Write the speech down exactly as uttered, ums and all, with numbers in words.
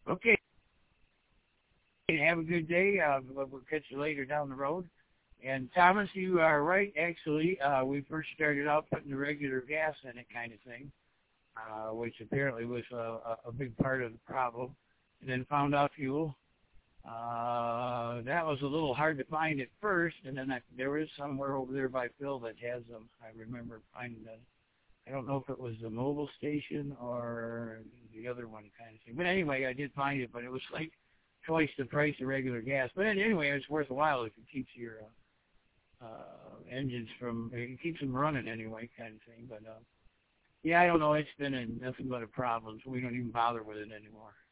Okay. Have a good day. Uh, we'll we'll catch you later down the road. And Thomas, you are right. Actually, uh, we first started out putting the regular gas in it, kind of thing, uh, which apparently was a, a, a big part of the problem. And then found out fuel. Uh, that was a little hard to find at first, and then I, there was somewhere over there by Phil that has them. I remember finding that. I don't know if it was the mobile station or the other one kind of thing. But anyway, I did find it, but it was like twice the price of regular gas. But anyway, it's worth a while if it keeps your uh, uh, engines from, it keeps them running anyway, kind of thing. But uh, yeah, I don't know. It's been a, nothing but a problem, so we don't even bother with it anymore.